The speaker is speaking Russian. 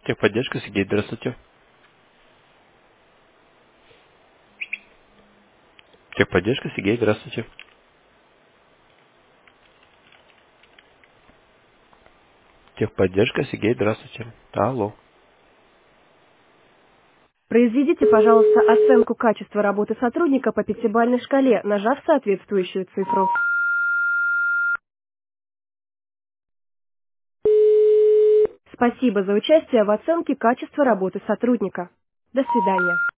Техподдержка, Сергей, здравствуйте. Техподдержка, Сергей, здравствуйте. Техподдержка, Сергей, здравствуйте. Алло. Произведите, пожалуйста, оценку качества работы сотрудника по пятибалльной шкале, нажав соответствующую цифру. Спасибо за участие в оценке качества работы сотрудника. До свидания.